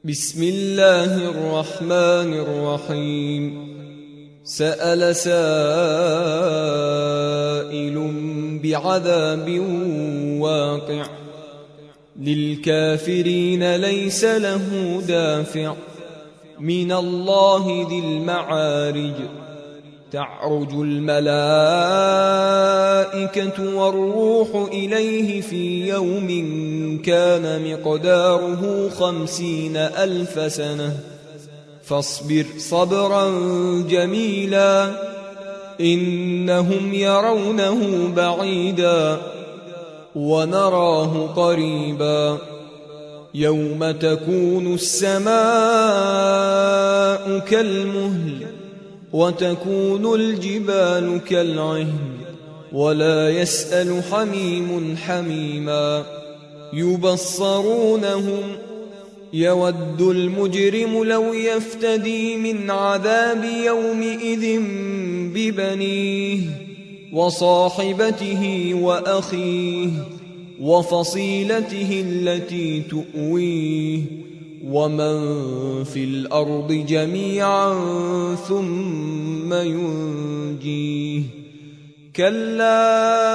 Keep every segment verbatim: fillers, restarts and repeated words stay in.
بسم الله الرحمن الرحيم. سأل سائل بعذاب واقع للكافرين ليس له دافع من الله ذي المعارج. تعرج الملائكة والروح إليه في يوم كان مقداره خمسين ألف سنة فاصبر صبرا جميلا إنهم يرونه بعيدا ونراه قريبا. يوم تكون السماء كالمهل وتكون الجبال كالعهن ولا يسأل حميم حميما. يبصرونهم يود المجرم لو يفتدي من عذاب يومئذ ببنيه وصاحبته وأخيه وفصيلته التي تؤويه ومن في الأرض جميعا ثم ينجيه. كلا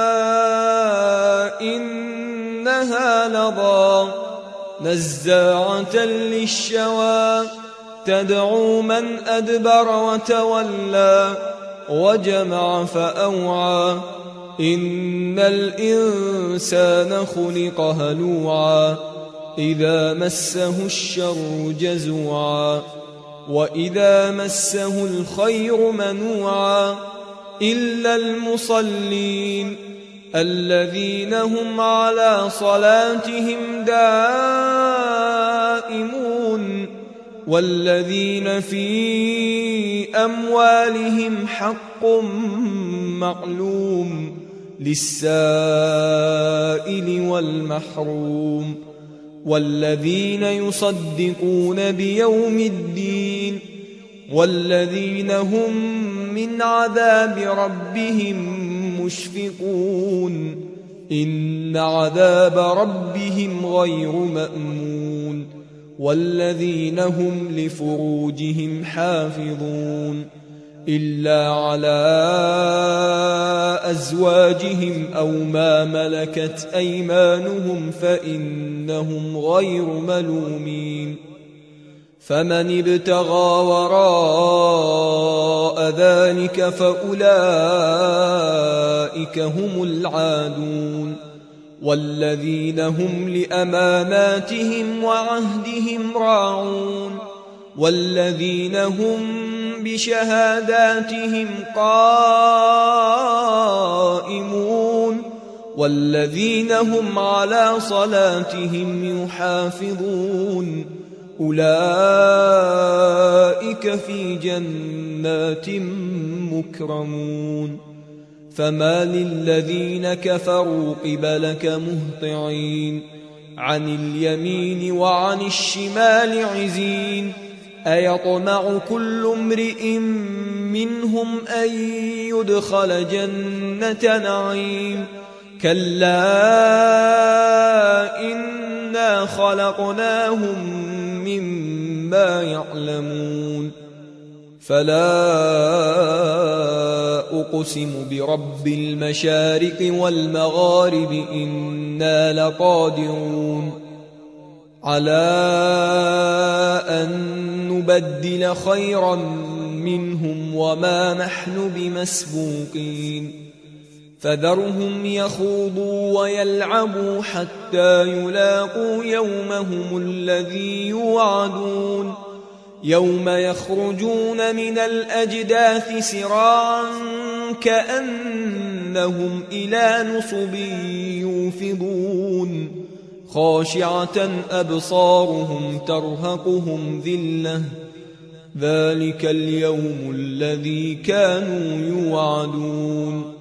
إنها لظى نزاعة للشوى تدعو من أدبر وتولى وجمع فأوعى. إن الإنسان خلق هلوعا إذا مسه الشر جزوعا وإذا مسه الخير منوعا إلا المصلين الذين هم على صلاتهم دائمون والذين في أموالهم حق معلوم للسائل والمحروم والذين يصدقون بيوم الدين والذين هم من عذاب ربهم مشفقون. إن عذاب ربهم غير مأمون والذين هم لفروجهم حافظون إلا على أزواجهم أو ما ملكت أيمانهم فإنهم غير ملومين. فمن ابتغى وراء ذلك فأولئك هم العادون والذين هم لأماناتهم وعهدهم راعون والذين هم بشهاداتهم قائمون والذين هم على صلاتهم يحافظون أولئك في جنات مكرمون. فما للذين كفروا قبلك مهطعين عن اليمين وعن الشمال عزين. أيطمع كل امرئ منهم أن يدخل جنة نعيم كلا إنا خلقناهم مما يعلمون. فلا أقسم برب المشارق والمغارب إنا لقادرون على أن نبدل خيرا منهم وما نحن بمسبوقين. فذرهم يخوضوا ويلعبوا حتى يلاقوا يومهم الذي يوعدون يوم يخرجون من الأجداث سراعا كأنهم إلى نصب يوفضون خاشعة أبصارهم ترهقهم ذلة ذلك اليوم الذي كانوا يوعدون.